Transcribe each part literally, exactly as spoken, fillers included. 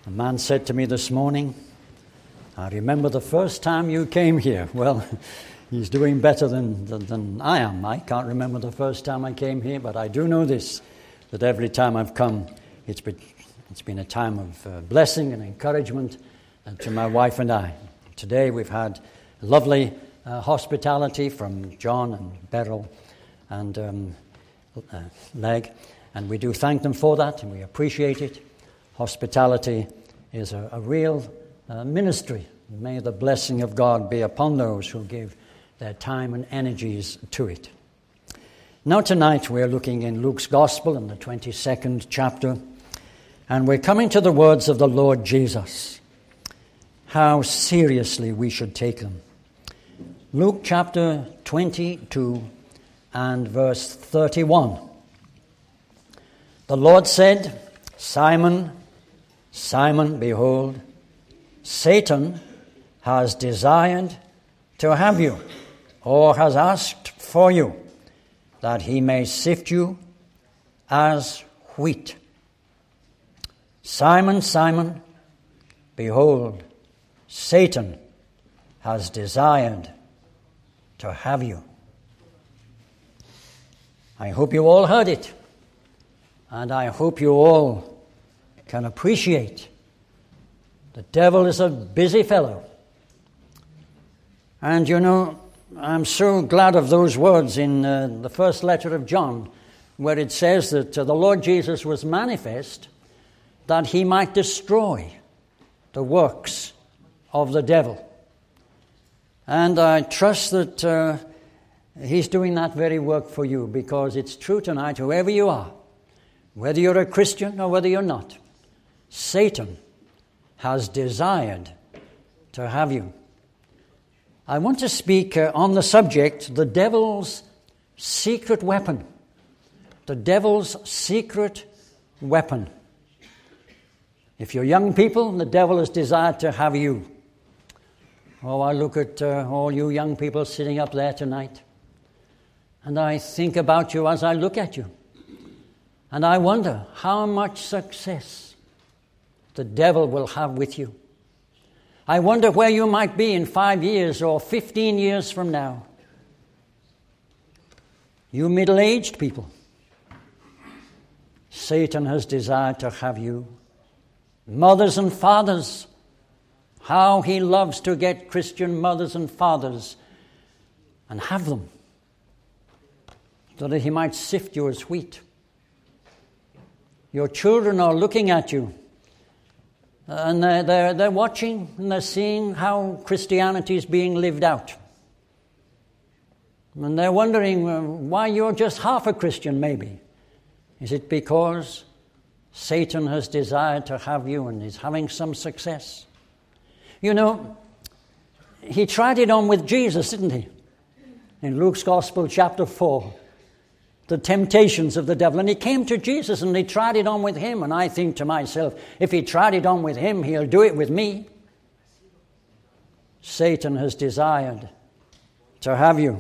A man said to me this morning, I remember the first time you came here. Well, he's doing better than, than, than I am. I can't remember the first time I came here, but I do know this, that every time I've come, it's been, it's been a time of uh, blessing and encouragement uh, to my wife and I. Today we've had lovely uh, hospitality from John and Beryl and um, uh, Leg, and we do thank them for that, and we appreciate it. Hospitality is a, a real uh, ministry. May the blessing of God be upon those who give their time and energies to it. Now tonight we're looking in Luke's Gospel in the twenty-second chapter, and we're coming to the words of the Lord Jesus. How seriously we should take them. Luke chapter twenty-two and verse thirty-one. The Lord said, Simon, Simon, behold, Satan has desired to have you, or has asked for you, that he may sift you as wheat. Simon, Simon, behold, Satan has desired to have you. I hope you all heard it, and I hope you all can appreciate the devil is a busy fellow. And you know, I'm so glad of those words in uh, the first letter of John, where it says that uh, the Lord Jesus was manifest that he might destroy the works of the devil. And I trust that uh, he's doing that very work for you, because it's true tonight, whoever you are, whether you're a Christian or whether you're not, Satan has desired to have you. I want to speak uh, on the subject, the devil's secret weapon. The devil's secret weapon. If you're young people, the devil has desired to have you. Oh, I look at uh, all you young people sitting up there tonight, and I think about you as I look at you. And I wonder how much success the devil will have with you. I wonder where you might be in five years or fifteen years from now. You middle-aged people, Satan has desired to have you. Mothers and fathers, how he loves to get Christian mothers and fathers and have them, so that he might sift you as wheat. Your children are looking at you, and they're, they're, they're watching and they're seeing how Christianity is being lived out. And they're wondering uh, why you're just half a Christian, maybe. Is it because Satan has desired to have you and is having some success? You know, he tried it on with Jesus, didn't he? In Luke's Gospel, chapter four. The temptations of the devil. And he came to Jesus and he tried it on with him. And I think to myself, if he tried it on with him, he'll do it with me. Satan has desired to have you.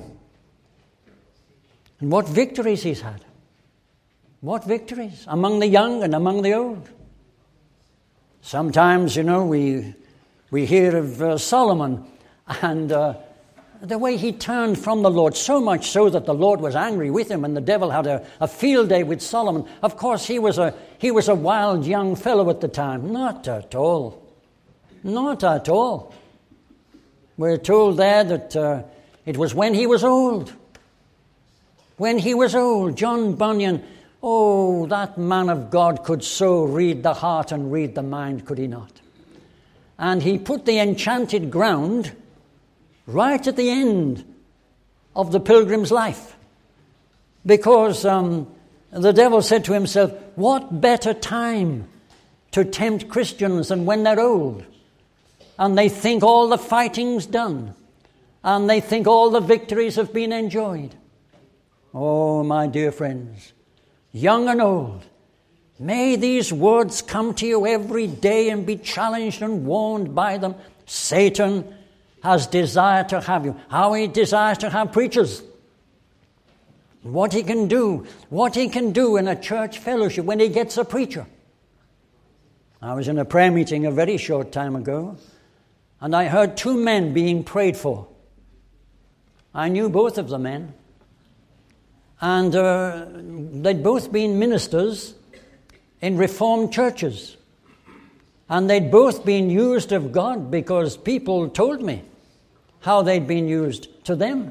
And what victories he's had. What victories among the young and among the old. Sometimes, you know, we we hear of uh, Solomon and uh, the way he turned from the Lord, so much so that the Lord was angry with him, and the devil had a, a field day with Solomon. Of course, he was a he was a wild young fellow at the time. Not at all. Not at all. We're told there that uh, it was when he was old. When he was old, John Bunyan, oh, that man of God could so read the heart and read the mind, could he not? And he put the enchanted ground right at the end of the pilgrim's life. Because um, the devil said to himself, what better time to tempt Christians than when they're old? And they think all the fighting's done. And they think all the victories have been enjoyed. Oh, my dear friends, young and old, may these words come to you every day and be challenged and warned by them. Satan has desired to have you. How he desires to have preachers. What he can do, what he can do in a church fellowship when he gets a preacher. I was in a prayer meeting a very short time ago, and I heard two men being prayed for. I knew both of the men, and uh, they'd both been ministers in Reformed churches, and they'd both been used of God because people told me how they'd been used to them.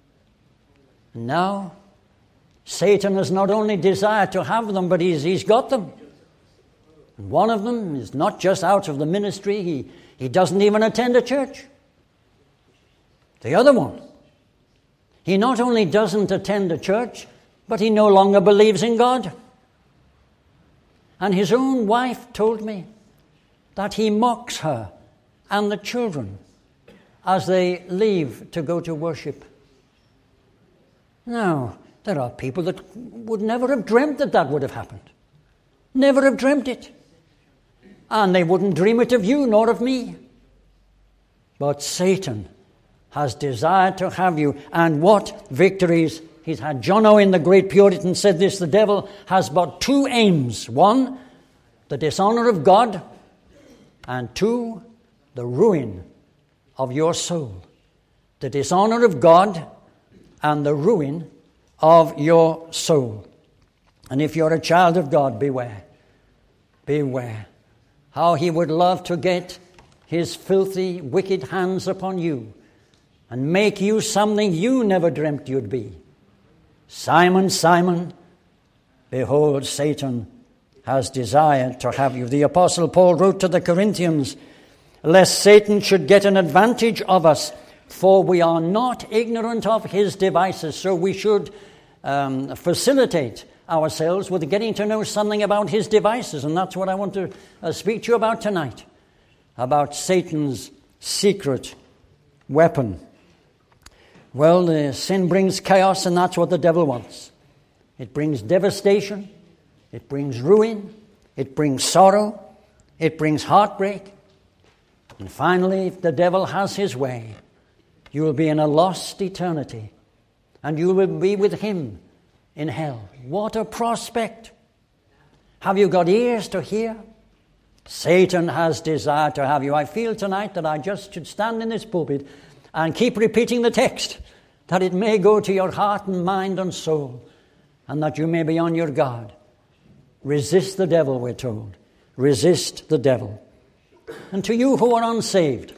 Now, Satan has not only desired to have them, but he's, he's got them. And one of them is not just out of the ministry, he, he doesn't even attend a church. The other one, he not only doesn't attend a church, but he no longer believes in God. And his own wife told me that he mocks her and the children as they leave to go to worship. Now, there are people that would never have dreamt that that would have happened. Never have dreamt it. And they wouldn't dream it of you nor of me. But Satan has desired to have you. And what victories he's had. John Owen, the great Puritan, said this: the devil has but two aims. One, the dishonor of God. And two, the ruin of your soul. The dishonor of God and the ruin of your soul. And if you're a child of God, beware. Beware. How he would love to get his filthy, wicked hands upon you and make you something you never dreamt you'd be. Simon, Simon, behold, Satan has desired to have you. The Apostle Paul wrote to the Corinthians, lest Satan should get an advantage of us, for we are not ignorant of his devices. So we should um, facilitate ourselves with getting to know something about his devices. And that's what I want to uh, speak to you about tonight, about Satan's secret weapon. Well, uh, sin brings chaos, and that's what the devil wants. It brings devastation. It brings ruin. It brings sorrow. It brings heartbreak. And finally, if the devil has his way, you will be in a lost eternity, and you will be with him in hell. What a prospect! Have you got ears to hear? Satan has desired to have you. I feel tonight that I just should stand in this pulpit and keep repeating the text, that it may go to your heart and mind and soul, and that you may be on your guard. Resist the devil, we're told. Resist the devil. And to you who are unsaved,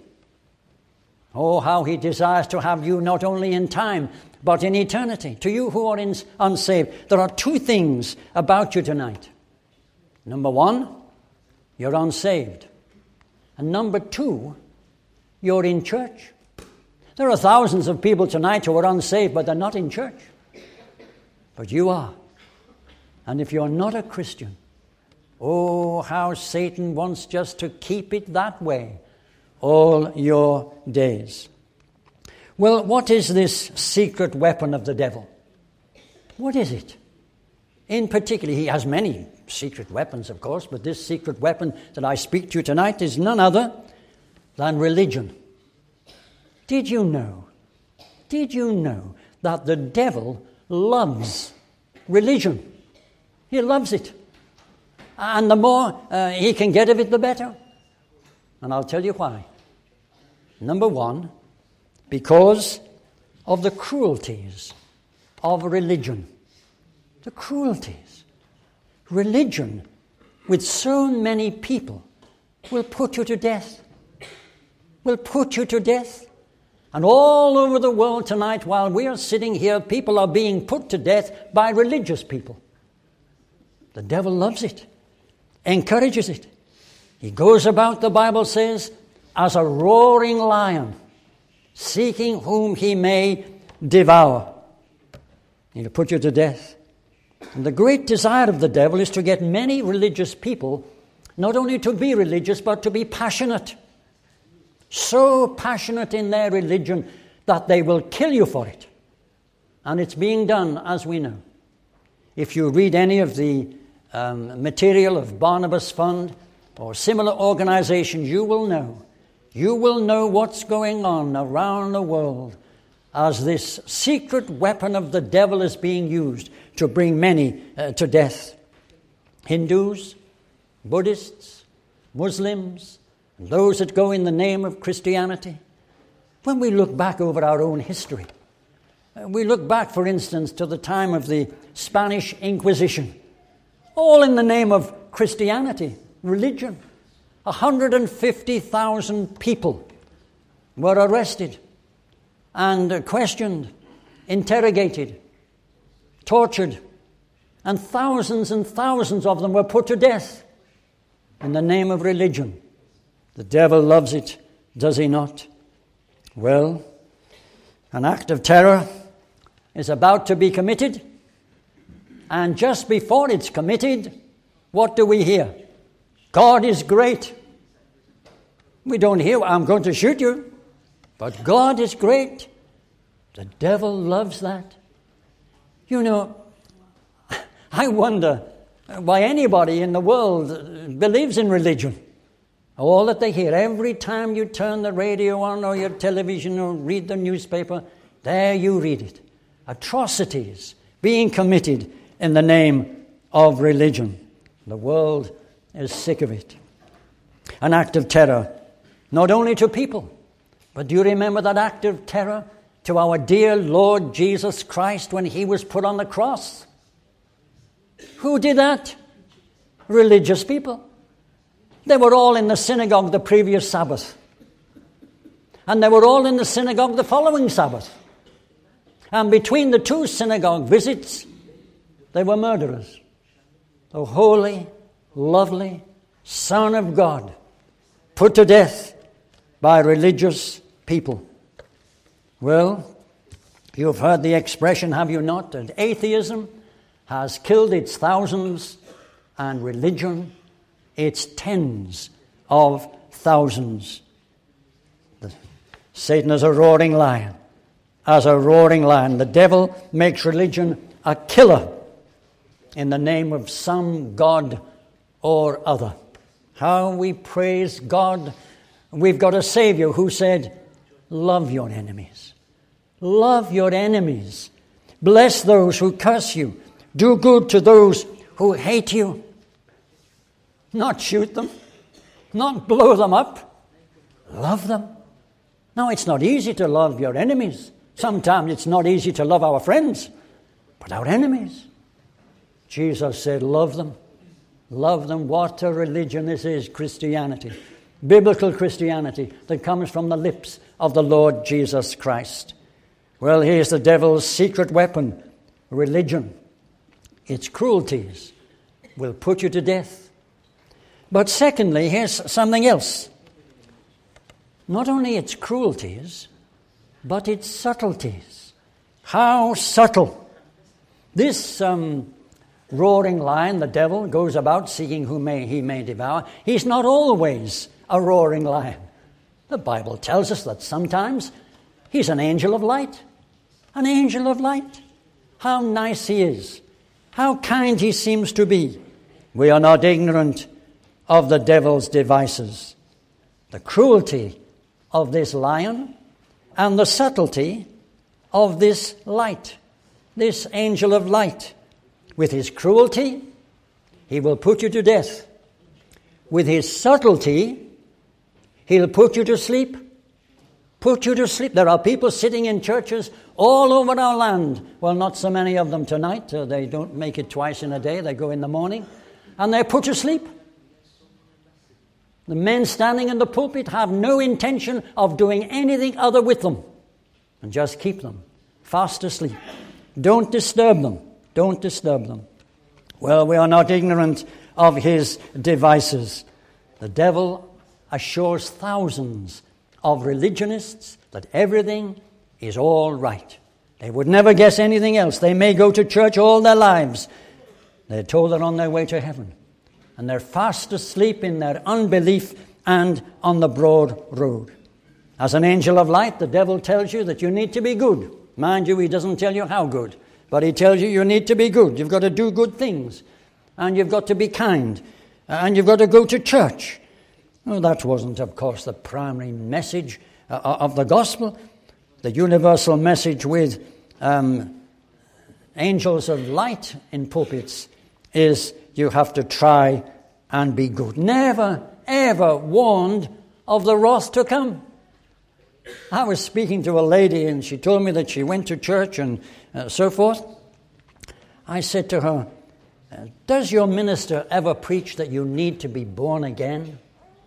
oh, how he desires to have you not only in time, but in eternity. To you who are in, unsaved, there are two things about you tonight. Number one, you're unsaved. And number two, you're in church. There are thousands of people tonight who are unsaved, but they're not in church. But you are. And if you're not a Christian, oh, how Satan wants just to keep it that way all your days. Well, what is this secret weapon of the devil? What is it? In particular, he has many secret weapons, of course, but this secret weapon that I speak to you tonight is none other than religion. Did you know, did you know that the devil loves religion? He loves it. And the more uh, he can get of it, the better. And I'll tell you why. Number one, because of the cruelties of religion. The cruelties. Religion, with so many people, will put you to death. Will put you to death. And all over the world tonight, while we are sitting here, people are being put to death by religious people. The devil loves it, encourages it. He goes about, the Bible says, as a roaring lion, seeking whom he may devour. He'll put you to death. And the great desire of the devil is to get many religious people not only to be religious, but to be passionate. So passionate in their religion that they will kill you for it. And it's being done, as we know. If you read any of the um, material of Barnabas Fund or similar organizations, you will know. You will know what's going on around the world as this secret weapon of the devil is being used to bring many uh, to death. Hindus, Buddhists, Muslims, and those that go in the name of Christianity. When we look back over our own history, we look back, for instance, to the time of the Spanish Inquisition, all in the name of Christianity, religion. one hundred fifty thousand people were arrested and questioned, interrogated, tortured, and thousands and thousands of them were put to death in the name of religion. The devil loves it, does he not? Well, an act of terror is about to be committed, and just before it's committed, what do we hear? God is great. We don't hear, I'm going to shoot you, but God is great. The devil loves that. You know, I wonder why anybody in the world believes in religion. All that they hear, every time you turn the radio on or your television or read the newspaper, there you read it. Atrocities being committed in the name of religion. The world is sick of it. An act of terror, not only to people, but do you remember that act of terror to our dear Lord Jesus Christ when he was put on the cross? Who did that? Religious people. They were all in the synagogue the previous Sabbath. And they were all in the synagogue the following Sabbath. And between the two synagogue visits, they were murderers. The holy, lovely Son of God put to death by religious people. Well, you've heard the expression, have you not, that atheism has killed its thousands and religion its tens of thousands. The, Satan is a roaring lion. As a roaring lion, the devil makes religion a killer in the name of some God or other. How we praise God. We've got a Savior who said, love your enemies. Love your enemies. Bless those who curse you. Do good to those who hate you. Not shoot them. Not blow them up. Love them. Now, it's not easy to love your enemies. Sometimes it's not easy to love our friends. But our enemies, Jesus said, love them. Love them. What a religion this is, Christianity. Biblical Christianity that comes from the lips of the Lord Jesus Christ. Well, here's the devil's secret weapon, religion. Its cruelties will put you to death. But secondly, here's something else. Not only its cruelties, but its subtleties. How subtle. This um, roaring lion, the devil, goes about seeking whom may, he may devour. He's not always a roaring lion. The Bible tells us that sometimes he's an angel of light. An angel of light. How nice he is. How kind he seems to be. We are not ignorant of the devil's devices. The cruelty of this lion and the subtlety of this light, this angel of light. With his cruelty, he will put you to death. With his subtlety, he'll put you to sleep. Put you to sleep. There are people sitting in churches all over our land. Well, not so many of them tonight. Uh, they don't make it twice in a day. They go in the morning. And they're put to sleep. The men standing in the pulpit have no intention of doing anything other with them. And just keep them fast asleep. Don't disturb them. Don't disturb them. Well, we are not ignorant of his devices. The devil assures thousands of religionists that everything is all right. They would never guess anything else. They may go to church all their lives. They're told they're on their way to heaven. And they're fast asleep in their unbelief and on the broad road. As an angel of light, the devil tells you that you need to be good. Mind you, he doesn't tell you how good. But he tells you you need to be good. You've got to do good things. And you've got to be kind. And you've got to go to church. Well, that wasn't, of course, the primary message uh, of the gospel. The universal message with um, angels of light in pulpits is you have to try and be good. Never ever warned of the wrath to come. I was speaking to a lady and she told me that she went to church and uh, so forth. I said to her, does your minister ever preach that you need to be born again?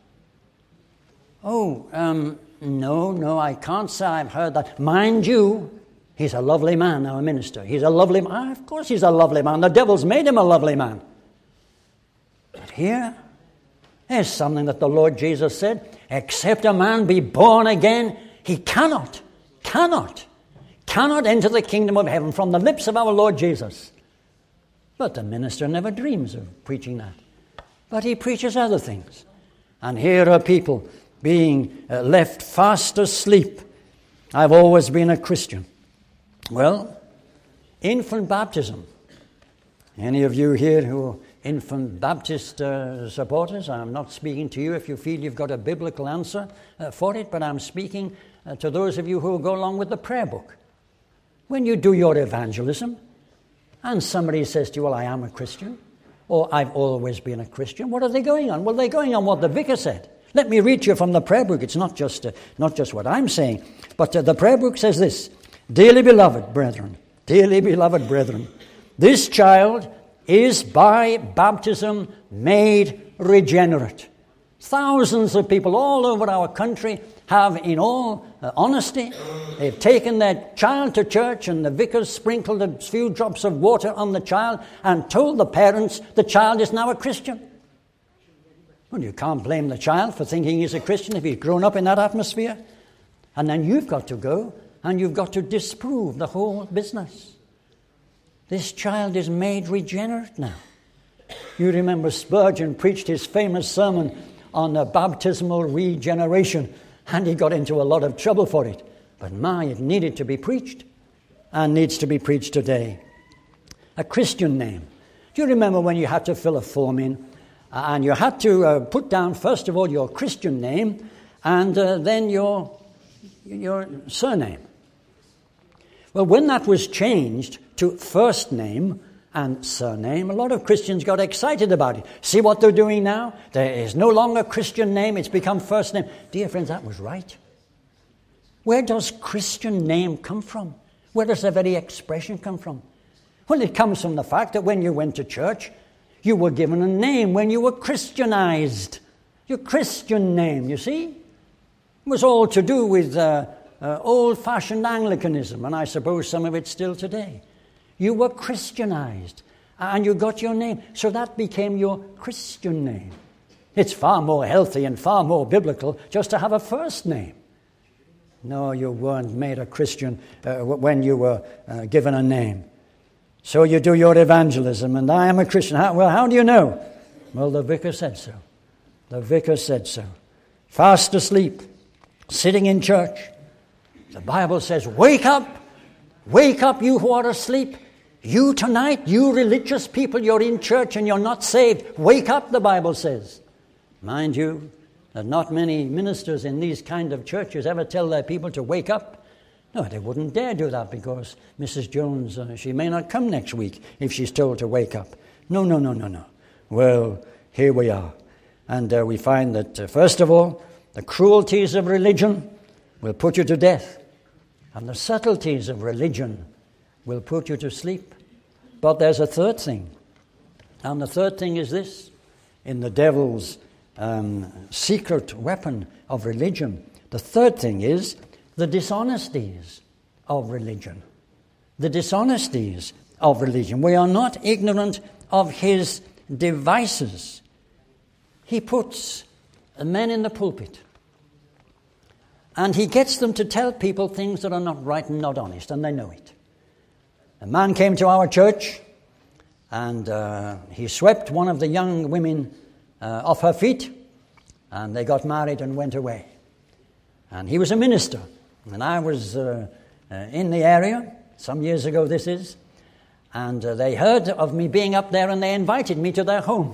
Oh, um, no, no, I can't say I've heard that. Mind you, he's a lovely man, our minister. He's a lovely man. Of course he's a lovely man. The devil's made him a lovely man. But here, there's something that the Lord Jesus said. Except a man be born again, he cannot, cannot, cannot enter the kingdom of heaven, from the lips of our Lord Jesus. But the minister never dreams of preaching that. But he preaches other things. And here are people being uh, left fast asleep. I've always been a Christian. Well, infant baptism. Any of you here who are infant Baptist uh, supporters, I'm not speaking to you if you feel you've got a biblical answer uh, for it, but I'm speaking uh, to those of you who go along with the prayer book. When you do your evangelism, and somebody says to you, well, I am a Christian, or I've always been a Christian, what are they going on? Well, they're going on what the vicar said. Let me read to you from the prayer book. It's not just uh, not just what I'm saying, but uh, the prayer book says this: dearly beloved brethren, dearly beloved brethren, this child is by baptism made regenerate. Thousands of people all over our country have, in all uh, honesty, they've taken their child to church and the vicar's sprinkled a few drops of water on the child and told the parents the child is now a Christian. Well, you can't blame the child for thinking he's a Christian if he's grown up in that atmosphere. And then you've got to go and you've got to disprove the whole business. This child is made regenerate now. You remember Spurgeon preached his famous sermon on uh, baptismal regeneration, and he got into a lot of trouble for it. But my, it needed to be preached, and needs to be preached today. A Christian name. Do you remember when you had to fill a form in, uh, and you had to uh, put down, first of all, your Christian name, and uh, then your, your surname? Well, when that was changed to first name and surname, a lot of Christians got excited about it. See what they're doing now? There is no longer Christian name, it's become first name. Dear friends, that was right. Where does Christian name come from? Where does the very expression come from? Well, it comes from the fact that when you went to church, you were given a name when you were Christianized. Your Christian name, you see? It was all to do with uh, uh, old-fashioned Anglicanism, and I suppose some of it still today. You were Christianized, and you got your name. So that became your Christian name. It's far more healthy and far more biblical just to have a first name. No, you weren't made a Christian uh, when you were uh, given a name. So you do your evangelism, and I am a Christian. How, well, how do you know? Well, the vicar said so. The vicar said so. Fast asleep, sitting in church. The Bible says, wake up. Wake up, you who are asleep. You tonight, you religious people, you're in church and you're not saved. Wake up, the Bible says. Mind you, that not many ministers in these kind of churches ever tell their people to wake up. No, they wouldn't dare do that because Missus Jones, uh, she may not come next week if she's told to wake up. No, no, no, no, no. Well, here we are. And uh, we find that, uh, first of all, the cruelties of religion will put you to death. And the subtleties of religion will put you to sleep. But there's a third thing. And the third thing is this. In the devil's um, secret weapon of religion, the third thing is the dishonesties of religion. The dishonesties of religion. We are not ignorant of his devices. He puts men in the pulpit. And he gets them to tell people things that are not right and not honest, and they know it. A man came to our church, and uh, he swept one of the young women uh, off her feet, and they got married and went away. And he was a minister, and I was uh, uh, in the area, some years ago this is, and uh, they heard of me being up there, and they invited me to their home.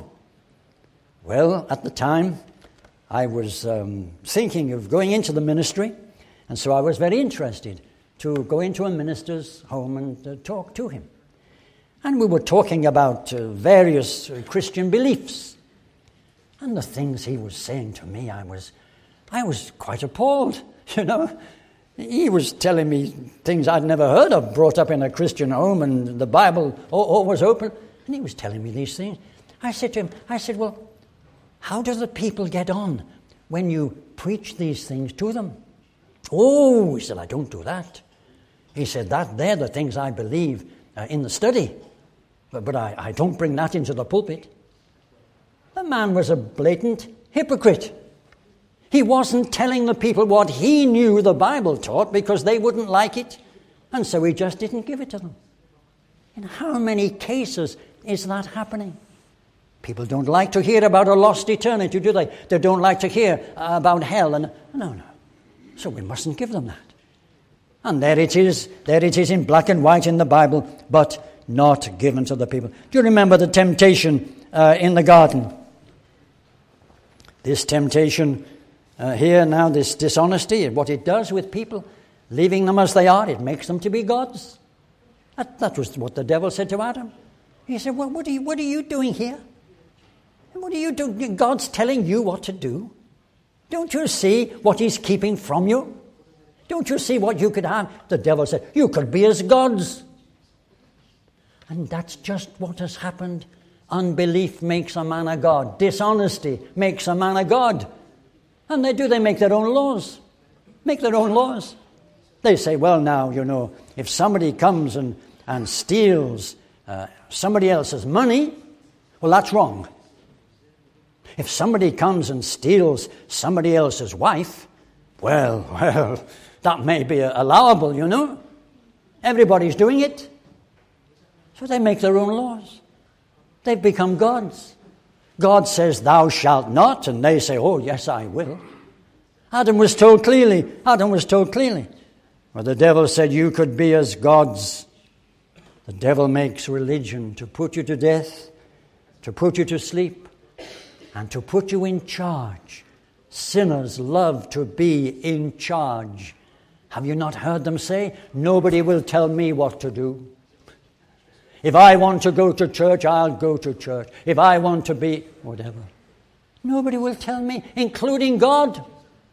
Well, at the time, I was um, thinking of going into the ministry, and so I was very interested to go into a minister's home and uh, talk to him. And we were talking about uh, various uh, Christian beliefs. And the things he was saying to me, I was, I was quite appalled, you know. He was telling me things I'd never heard of, brought up in a Christian home, and the Bible always open. And he was telling me these things. I said to him, I said, well, how do the people get on when you preach these things to them? Oh, he said, I don't do that. He said, that they're the things I believe uh, in the study, but, but I, I don't bring that into the pulpit. The man was a blatant hypocrite. He wasn't telling the people what he knew the Bible taught because they wouldn't like it, and so he just didn't give it to them. In how many cases is that happening? People don't like to hear about a lost eternity, do they? They don't like to hear about hell. And no, no. So we mustn't give them that. And there it is, there it is in black and white in the Bible, but not given to the people. Do you remember the temptation uh, in the garden? This temptation uh, here now, this dishonesty, what it does with people, leaving them as they are, it makes them to be gods. That, that was what the devil said to Adam. He said, well, what are you, what are you doing here? What are you doing? God's telling you what to do. Don't you see what he's keeping from you? Don't you see what you could have? The devil said, you could be as gods. And that's just what has happened. Unbelief makes a man a god. Dishonesty makes a man a god. And they do, they make their own laws. Make their own laws. They say, well, now, you know, if somebody comes and, and steals uh, somebody else's money, well, that's wrong. If somebody comes and steals somebody else's wife, well, well, that may be allowable, you know. Everybody's doing it. So they make their own laws. They've become gods. God says, thou shalt not, and they say, oh, yes, I will. Adam was told clearly, Adam was told clearly. Well, the devil said you could be as gods. The devil makes religion to put you to death, to put you to sleep, and to put you in charge. Sinners love to be in charge. Have you not heard them say, nobody will tell me what to do? If I want to go to church, I'll go to church. If I want to be whatever. Nobody will tell me, including God.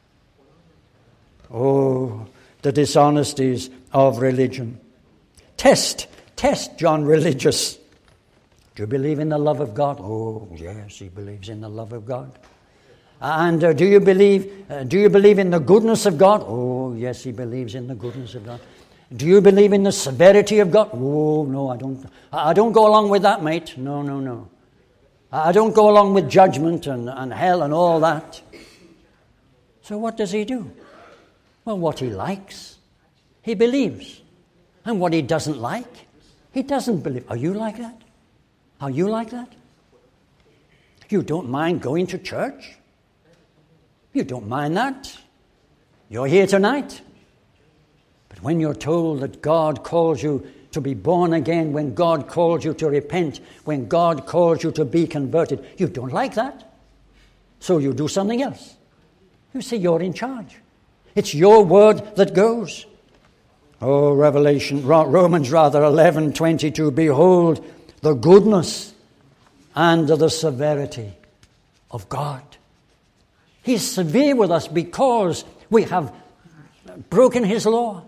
Oh, the dishonesties of religion. Test, test John religious. Do you believe in the love of God? Oh, yes, he believes in the love of God. And uh, do you believe uh, do you believe in the goodness of God? Oh, yes, he believes in the goodness of God. Do you believe in the severity of God? Oh, no, I don't. I don't go along with that, mate. No, no, no. I don't go along with judgment and, and hell and all that. So what does he do? Well, what he likes, he believes. And what he doesn't like, he doesn't believe. Are you like that? Are you like that? You don't mind going to church? You don't mind that? You're here tonight. But when you're told that God calls you to be born again, when God calls you to repent, when God calls you to be converted, you don't like that. So you do something else. You say you're in charge. It's your word that goes. Oh, Revelation, Romans rather, eleven twenty-two, behold the goodness and the severity of God. He's severe with us because we have broken his law.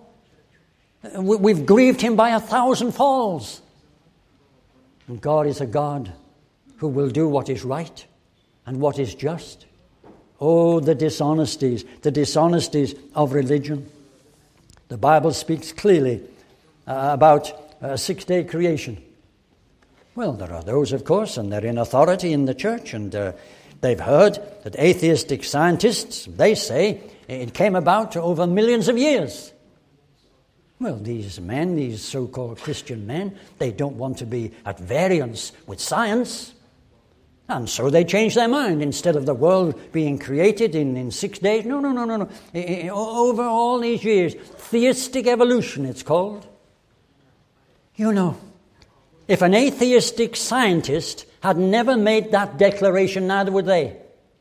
We've grieved him by a thousand falls. And God is a God who will do what is right and what is just. Oh, the dishonesties, the dishonesties of religion. The Bible speaks clearly uh, about uh, six-day creation. Well, there are those, of course, and they're in authority in the church, and uh, they've heard that atheistic scientists, they say, it came about over millions of years. Well, these men, these so-called Christian men, they don't want to be at variance with science. And so they change their mind. Instead of the world being created in, in six days, no, no, no, no, no. Over all these years, theistic evolution it's called. You know, if an atheistic scientist had never made that declaration, neither would they.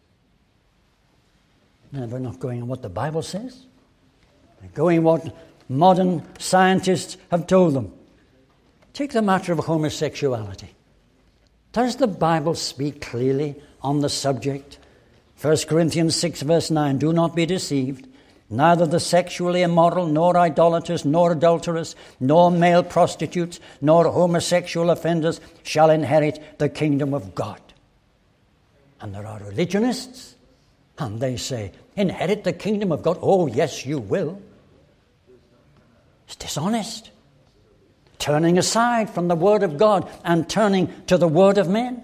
No, they're not going on what the Bible says. They're going what modern scientists have told them. Take the matter of homosexuality. Does the Bible speak clearly on the subject? First Corinthians six verse nine, do not be deceived. Neither the sexually immoral, nor idolaters, nor adulterers, nor male prostitutes, nor homosexual offenders shall inherit the kingdom of God. And there are religionists, and they say, inherit the kingdom of God? Oh, yes, you will. It's dishonest. Turning aside from the word of God and turning to the word of men.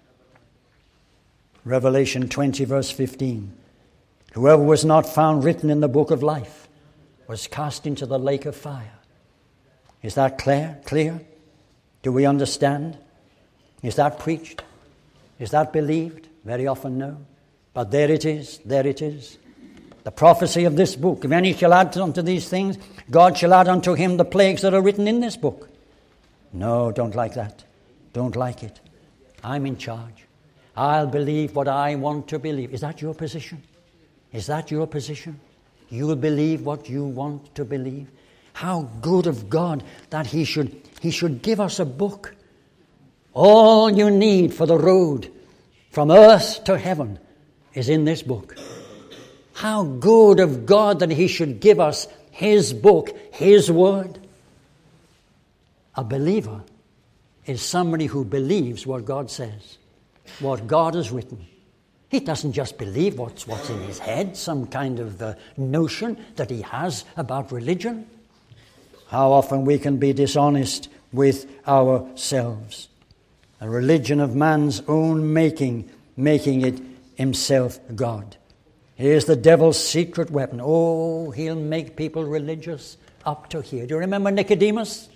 Revelation twenty verse fifteen. Whoever was not found written in the book of life was cast into the lake of fire. Is that clear? Clear? Do we understand? Is that preached? Is that believed? Very often no. But there it is. There it is. The prophecy of this book. If any shall add unto these things, God shall add unto him the plagues that are written in this book. No, don't like that. Don't like it. I'm in charge. I'll believe what I want to believe. Is that your position? Is that your position? You will believe what you want to believe? How good of God that He should, He should give us a book. All you need for the road from earth to heaven is in this book. How good of God that He should give us His book, His word. A believer is somebody who believes what God says, what God has written. He doesn't just believe what's, what's in his head, some kind of uh, notion that he has about religion. How often we can be dishonest with ourselves. A religion of man's own making, making it himself God. Here's the devil's secret weapon. Oh, he'll make people religious up to here. Do you remember Nicodemus?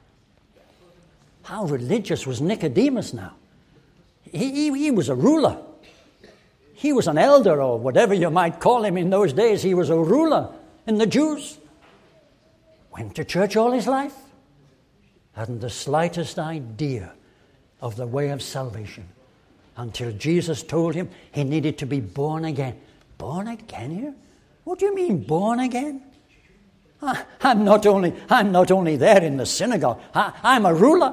How religious was Nicodemus now? He, he, he was a ruler. He was an elder, or whatever you might call him in those days. He was a ruler in the Jews. Went to church all his life. Hadn't the slightest idea of the way of salvation until Jesus told him he needed to be born again. Born again here? What do you mean, born again? I'm not only, I'm not only there in the synagogue. I, I'm a ruler.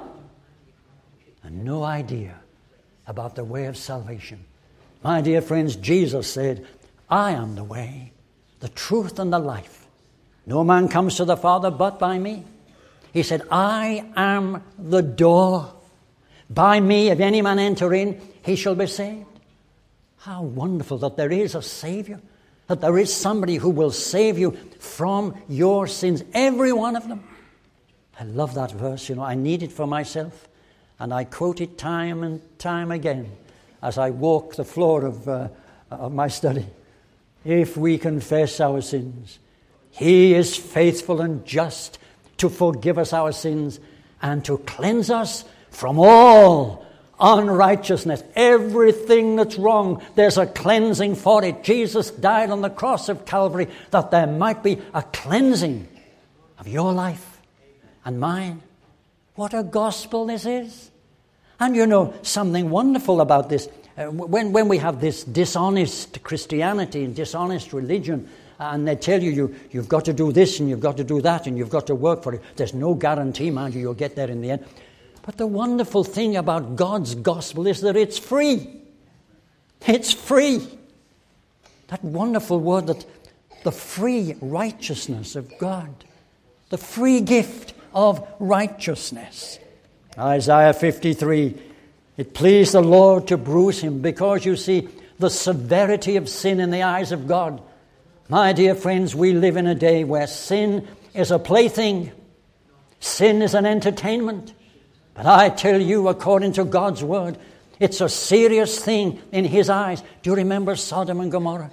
And no idea about the way of salvation. My dear friends, Jesus said, I am the way, the truth, and the life. No man comes to the Father but by me. He said, I am the door. By me, if any man enter in, he shall be saved. How wonderful that there is a Savior, that there is somebody who will save you from your sins, every one of them. I love that verse, you know, I need it for myself, and I quote it time and time again as I walk the floor of, uh, of my study. If we confess our sins, He is faithful and just to forgive us our sins and to cleanse us from all unrighteousness. Everything that's wrong, there's a cleansing for it. Jesus died on the cross of Calvary that there might be a cleansing of your life and mine. What a gospel this is. And you know, something wonderful about this, uh, when, when we have this dishonest Christianity and dishonest religion, and they tell you, you you've got to do this and you've got to do that and you've got to work for it. There's no guarantee, mind you, you'll get there in the end. But the wonderful thing about God's gospel is that it's free. It's free. That wonderful word, that the free righteousness of God. The free gift of righteousness. Isaiah fifty-three, it pleased the Lord to bruise him, because you see the severity of sin in the eyes of God. My dear friends, we live in a day where sin is a plaything. Sin is an entertainment. But I tell you, according to God's word, it's a serious thing in His eyes. Do you remember Sodom and Gomorrah?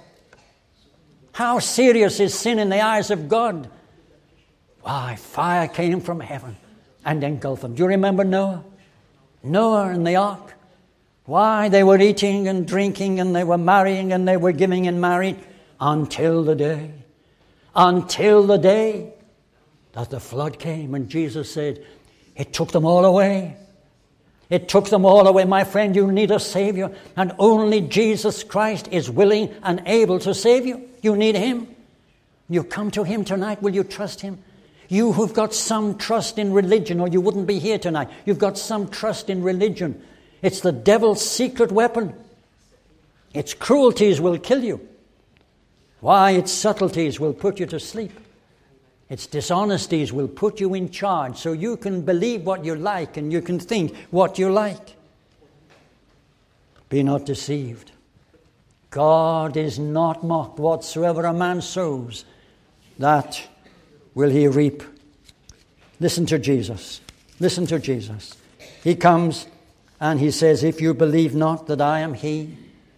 How serious is sin in the eyes of God? Why, fire came from heaven and engulfed them. Do you remember Noah? Noah and the ark. Why, they were eating and drinking and they were marrying and they were giving in marriage until the day, until the day that the flood came. And Jesus said, it took them all away. It took them all away. My friend, you need a Savior, and only Jesus Christ is willing and able to save you. You need Him. You come to Him tonight. Will you trust Him? You who've got some trust in religion, or you wouldn't be here tonight. You've got some trust in religion. It's the devil's secret weapon. Its cruelties will kill you. Why? Its subtleties will put you to sleep. Its dishonesties will put you in charge so you can believe what you like and you can think what you like. Be not deceived. God is not mocked. Whatsoever a man sows, that will he reap. Listen to Jesus. Listen to Jesus. He comes and he says, if you believe not that I am he,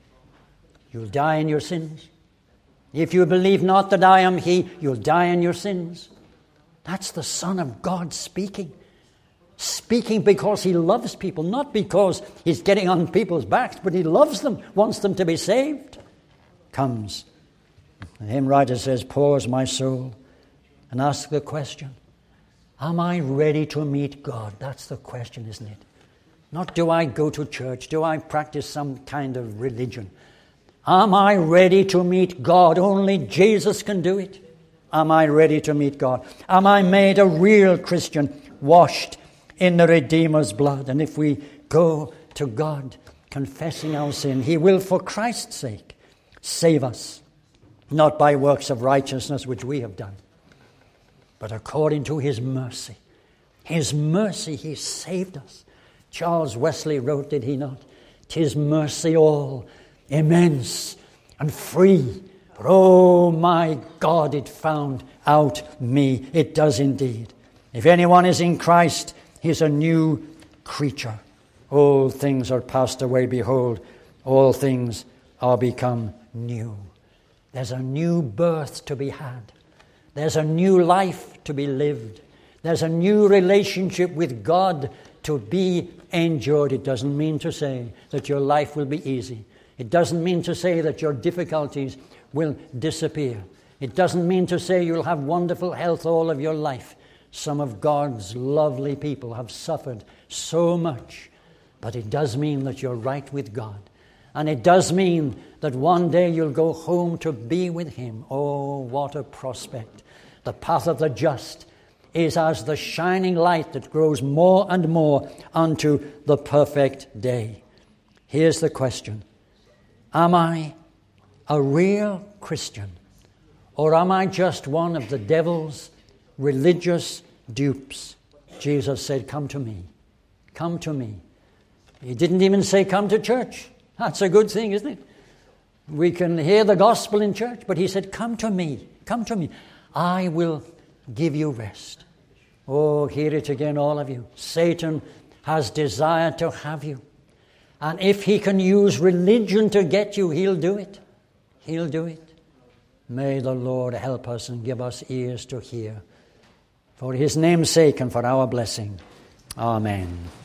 you'll die in your sins. If you believe not that I am he, you'll die in your sins. That's the Son of God speaking. Speaking because he loves people, not because he's getting on people's backs, but he loves them, wants them to be saved. Comes. The hymn writer says, pause my soul and ask the question, am I ready to meet God? That's the question, isn't it? Not do I go to church? Do I practice some kind of religion? Am I ready to meet God? Only Jesus can do it. Am I ready to meet God? Am I made a real Christian, washed in the Redeemer's blood? And if we go to God confessing our sin, he will, for Christ's sake, save us, not by works of righteousness which we have done, but according to his mercy. His mercy, he saved us. Charles Wesley wrote, did he not? 'Tis mercy all, immense and free. But oh my God, it found out me. It does indeed. If anyone is in Christ, he is a new creature. Old things are passed away. Behold, all things are become new. There's a new birth to be had. There's a new life to be lived. There's a new relationship with God to be endured. It doesn't mean to say that your life will be easy. It doesn't mean to say that your difficulties will disappear. It doesn't mean to say you'll have wonderful health all of your life. Some of God's lovely people have suffered so much. But it does mean that you're right with God. And it does mean that one day you'll go home to be with him. Oh, what a prospect. The path of the just is as the shining light that grows more and more unto the perfect day. Here's the question. Am I a real Christian? Or am I just one of the devil's religious dupes? Jesus said, come to me. Come to me. He didn't even say come to church. That's a good thing, isn't it? We can hear the gospel in church, but he said, come to me. Come to me. I will give you rest. Oh, hear it again, all of you. Satan has desired to have you. And if he can use religion to get you, he'll do it. He'll do it. May the Lord help us and give us ears to hear. For his name's sake and for our blessing. Amen.